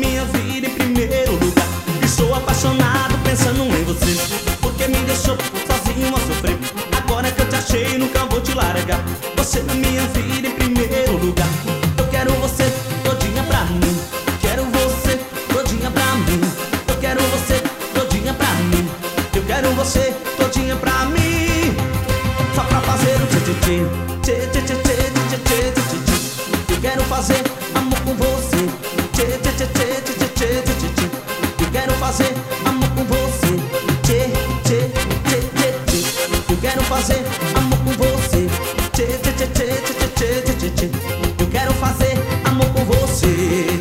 minha vida em primeiro lugar. E sou apaixonado pensando em você, porque me deixou sozinho a sofrer. Agora que eu te achei, nunca vou te largar. Você na minha vida em primeiro lugar. Eu quero você todinha pra mim. Quero você todinha pra mim. Eu quero você todinha pra mim. Eu quero você todinha pra mim. Só pra fazer o tchê-tchê-tchê, tchê-tchê-tchê-tchê, tchê-tchê-tchê-tchê. Eu quero fazer amor com você, tchê-tchê-tchê-tchê, tchê-tchê-tchê-tchê. Eu quero fazer amor com você, tchê-tchê-tchê-tchê-tchê. Eu quero fazer amor com você, tchê-tchê-tchê-tchê-tchê-tchê. Eu quero fazer amor com você.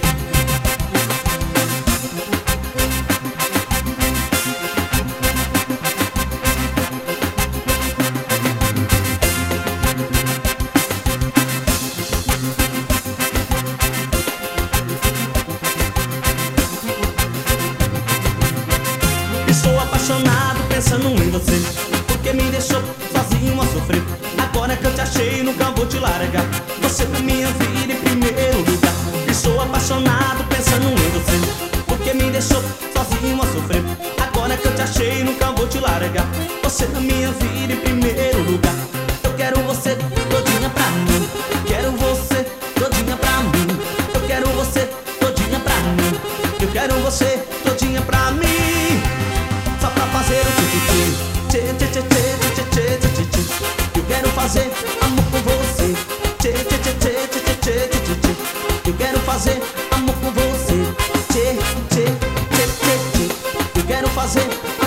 Estou apaixonado pensando em você, porque me deixou sozinho a sofrer. Agora que eu te achei, nunca vou te largar. Você na minha vida em primeiro lugar. Estou apaixonado pensando em você, porque me deixou sozinho a sofrer. Agora que eu te achei, nunca vou te largar. Você na minha vida em primeiro lugar. Eu quero você todinha pra mim. Quero você todinha pra mim. Eu quero você todinha pra mim. Eu quero você todinha pra mim. Só pra fazer o tchê-tchê-tchê, tchê-tchê-tchê-tchê-tchê, tchê-tchê-tchê. Eu quero fazer amor com você, tchê-tchê-tchê-tchê-tchê-tchê-tchê. Eu quero fazer amor com você, tchê-tchê-tchê-tchê-tchê. Eu quero fazer